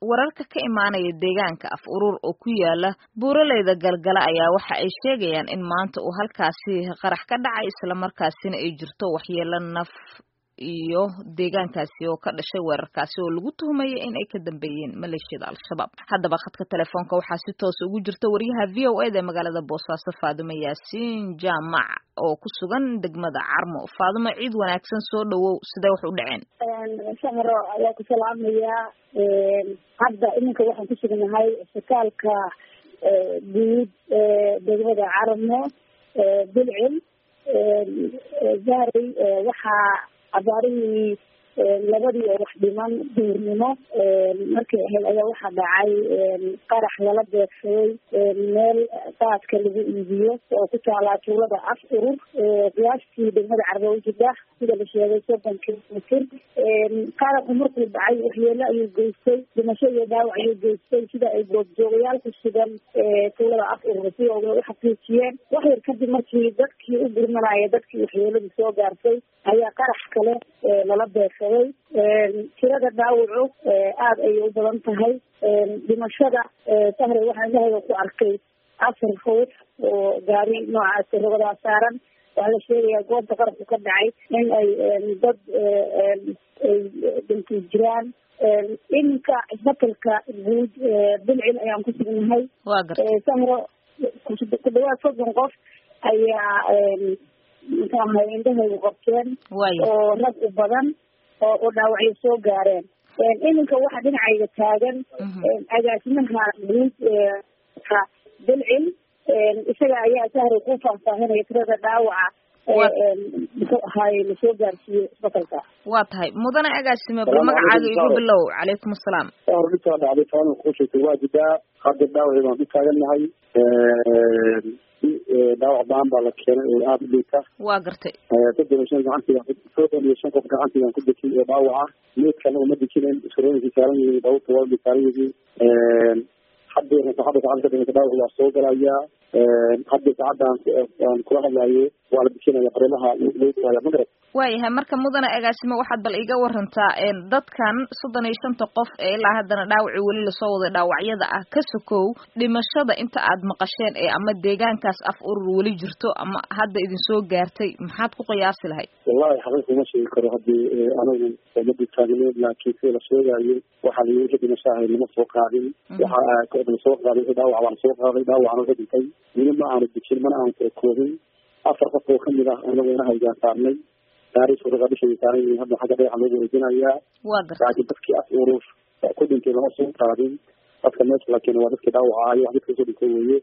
wararka ka imaanaya deegaanka af urur oo ku yaala buuraleyda galgala ayaa waxa ay sheegayaan in maanta uu halkaasi qarax ka dhacay isla markaasina ay jirto waxyeelo naf iyo deegaankaasi oo ka dhashay weerarkaasi oo lagu tuhmayay in ay ka dambeeyeen maleeshiyada al-shabaab. Haddaba khadka telefoonka waxaa si toos ugu jirta wariyaha VOA ee magaalada Boosaaso Faadumo Yaasiin Jaamac oo ku sugan degmada Carmo. Faadumo, ciid wanaagsan, soo dhawow, sidee wax u dhaceen? Shahro ayaa ku salaamaya. Hadda iminka waxaan ku suganahay isbitaalka guud degmada Carmo Bilcil Zahri. waxaa abaarihii labadii oo wax dhiman duurnimo markii ahayd ayaa waxaa dhacay qarax lala beegsaday meel qaadka lagu iibiyo oo ku taalaa tuulada af urur qiyaastii degmada Carmo jidda sida la sheegay 30 kilomitir. qaraxu markuu dhacay waxyeelo ayuu geystay, dhimasho iyo dhaawac ayuu geystay sida ay goobjoogayaal ku sugan tuulada af urur si ay u xaqiijiyeen. wax yar kadib markii dadkii u gurmanaya dadkii waxyeeladu soo gaartay ayaa qarax kale lala beegsaday. tirada dhaawacu aad ayay u badan tahay. dhimashada sahre waxaan ilaahay ku arkay 4 ruux oo gaari noocaas rogada saaran. waxaa la sheegayaa goobta qaraxu ka dhacay in ay dad ay dhinteen jiraan. iminka isbitaalka guud Bilcil ayaan ku sugnahay. Sahro ku dhawaad 30 qof ayaa indhahaygu qabteen oo rag u badan oo dhaawacyo soo gaareen. iminka waxaa dhinacayga taagan agaasimaha guud Bilcil. isaga ayaa Sahro ku faahfaahinaya tirada dhaawaca muxuu ahaay lasoo gaarsiiyey isbitaalka. waa tahay mudane agaasime, bal magacaaga igu bilow. calaykum asalaam. horta dhacday taana ku sheegtay waa jidaa hadda dhaawac baan ku taagannahay. dhaawac baan baa la keenay oo aad u dhigta. waa gartay. 35 qof gacantiidan ku dejin oo dhaawaca meedkana uma dejinayn isroonki saaran yihiin dhawrta waa saaran yihiin. hadda saacada dhaawac waa soo galaya. hadda saacadaan kula hadlayo waa la bixinaya qarimaha loo magarad. waayahay marka mudane agaasime, waxaad bal iga warantaa dadkan 35 qof ee ilaa haddana dhaawaci weli lasoo waday dhaawacyada ah ka sokow dhimashada inta aad maqasheen ee ama deegaankaas af urur weli jirto ama hadda idin soo gaartay maxaad ku qiyaasi lahayd? wallahi xaqiiqo ma sheegi karo haddii anigu ma taagneed, laakiin sida la sheegayo waxaa la yiri dhimashaha lama soo qaadin. waxaa soo qaaday dhaawac waan soo qaaday dhaawacna ka dhintay weli ma aanu dejin mana aanu soo koobin. 4 qof oo kamid ah anagu inahaygaan saarnay taariikh suuqa dhashay saaran yihiin. hadda xagga dhinaca loogu wareejinayaa. laakiin dadkii af urur ku dhintay lama soo qaadin. dadka meesha la keenay waa dadkii dhaawacayo wax dadka soo dhintay weeye.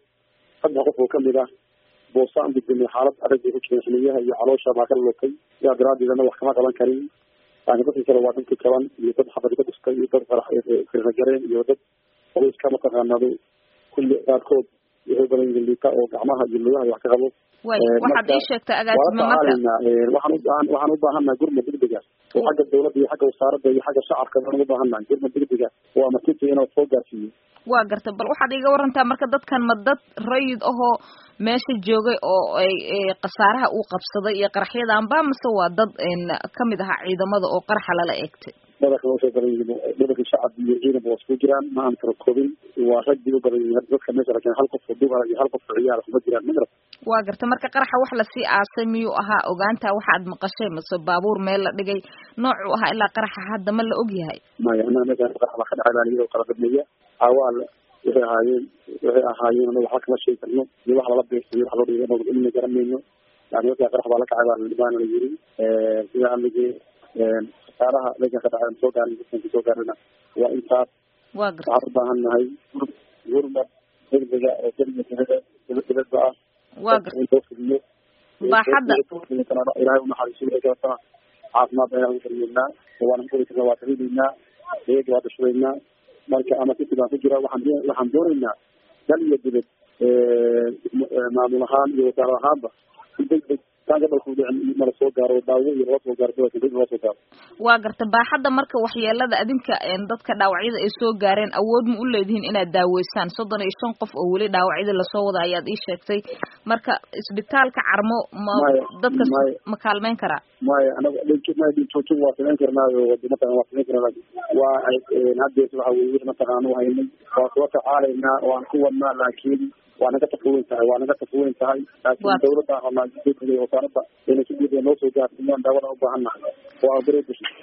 3 qof oo kamid ah boosaan degmay xaalad adag ay ku jireen xiliyaha iyo caloosha baa ka lotay yaa daraadeedana wax kama qaban karin. laakiin dadkii kale waa dadkii kaban iyo dad xabad ka dhistay iyo dad farax firnagareen iyo dad qoys ka mataqaanado kulli qaarkood wuxuu badan yihiin liita oo gacmaha iyo lugaha wax ka qabo. waxaad ii sheegtay agaasime marka waxaan u baahannahay gurmad degdeg ah oo xagga dawladda iyo xagga wasaaradda iyo xagga shacabka baan u baahannahay gurmad degdeg ah waa markiisa inuu soo gaarsiiyo. waa gartay. bal waxaad iga warantaa marka dadkan ma dad rayid ahoo meesha joogay oo ay khasaaraha uu qabsaday iyo qaraxyadanba mase waa dad kamid aha ciidamada oo qaraxa lala eegtay? dadka waa soo badan yihiin. dadka shacab iyo ciidan waa isku jiraan, ma aan kala koobin. waa rag u badan yihiin dadka meesha, laakiin hal qof oo duba iyo hal qof oo ciyaar kuma jiraan magarad. waa gartay. marka qaraxa wax lasii aasay miyuu ahaa ogaanta waxaad maqashay mase baabuur meel la dhigay noocuu ahaa ilaa qaraxa hadda ma la og yahay? maya anaa meesha qarax baa ka dhacay baa layidhi oo kala badneeya awaal waxay ahaayeen anagu waxba kama sheegi karno iyo wax lala beegsayo wax loo dhigay anagu ilmi garanayno. laakiin markaa qarax baa la kacay baana la yiri sida amnigii khasaaraha meesha ka dhacay soo gaarin dadkan soo gaarina waa intaas. waxaan u baahannahay gurmad degdega oo degdega ah. waa gartay. baaxadda ilaahay u naxariiso caafimaad ayaan u daryeelnaa waana kuweysanaa waa kariidaynaa eega waa dhashubaynaa. marka ama kadib aan ku jira waxaan doonaynaa dal iyo dibad maamul ahaan iyo wasaar ahaanba si degdeg taanka dalku mala soo gaaro daawo iyo loo soo gaaro dadka loo soo gaaro waa garta baaxadda marka waxyeelada adinka dadka dhaawacyada ay soo gaareen awood ma u leedihiin inaad daaweysaan 35 qof oo weli dhaawacyada la soo wada ayaad ii sheegtay marka isbitaalka Carmo ma dadka ma kaalmeyn kara maya anaga dhintootin waa sameyn karnaayo wadamada waa sameyn karnaa waa hadda waxa weeye mataqaano haynay waa soo tacaalaynaa waan ku wadnaa laakiin waana ka tafuweyn tahay laakiin dawladda ama wasaaradda inay si guud noo soo gaarsiiyaan daawada u baahannahay waa